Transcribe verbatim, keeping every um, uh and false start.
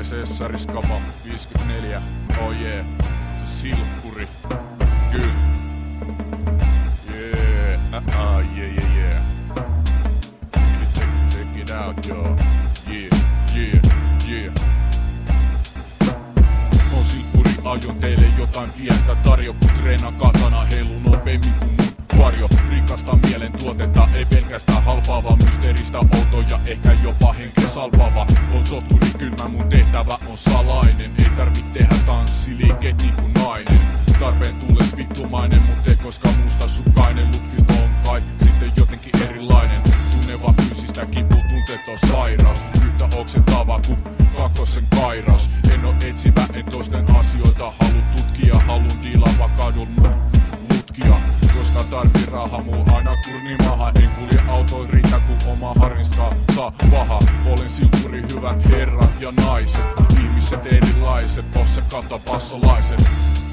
Sessariskapa viisikymmentäneljä, oh yeah, silppuri, kyllä. Yeah, uh uh, yeah yeah yeah. Check it, check, check it out, yo. Yeah, yeah, yeah. On silppuri, aion teille jotain pientä tarjo, kun treenaan katana, heilu nopeammin kuin mun varjo. Rikasta mielen tuotetta, ei pelkästään halpaava, mysteeristä outo ja ehkä jopa henkeä salpaava. On sotkuri kylmä, mun tehtävä on salainen, ei tarvit tehdä tanssiliikeet niinku nainen. Tarpeen tulles vittumainen, mut ei koskaan mustasukkainen. Lutkisto on kai sitten jotenkin erilainen. Tunneva fyysistä kipu, tunteet on sairaus. Yhtä oksetava kuin kakkosen kairas. En oo etsivä, en toisten asioita halu tutkia. Halun diilava kadun mun lutkia. Koska tarvii raha, muu aina kurni maha. En kulje autoin riitä, kun oma harniskaa saa paha. Olen silppuri, hyvät herrat ja naiset. Ihmiset erilaiset, bosse kata passolaiset.